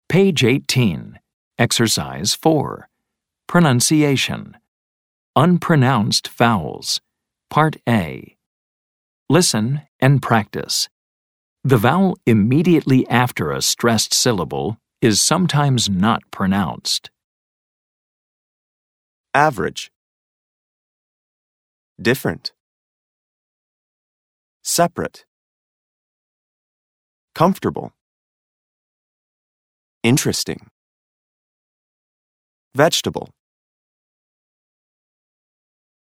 Page 18. Exercise 4. Pronunciation. Unpronounced vowels. Part A. Listen and practice. The vowel immediately after a stressed syllable is sometimes not pronounced. Average. Different. Separate. Comfortable. Interesting. Vegetable.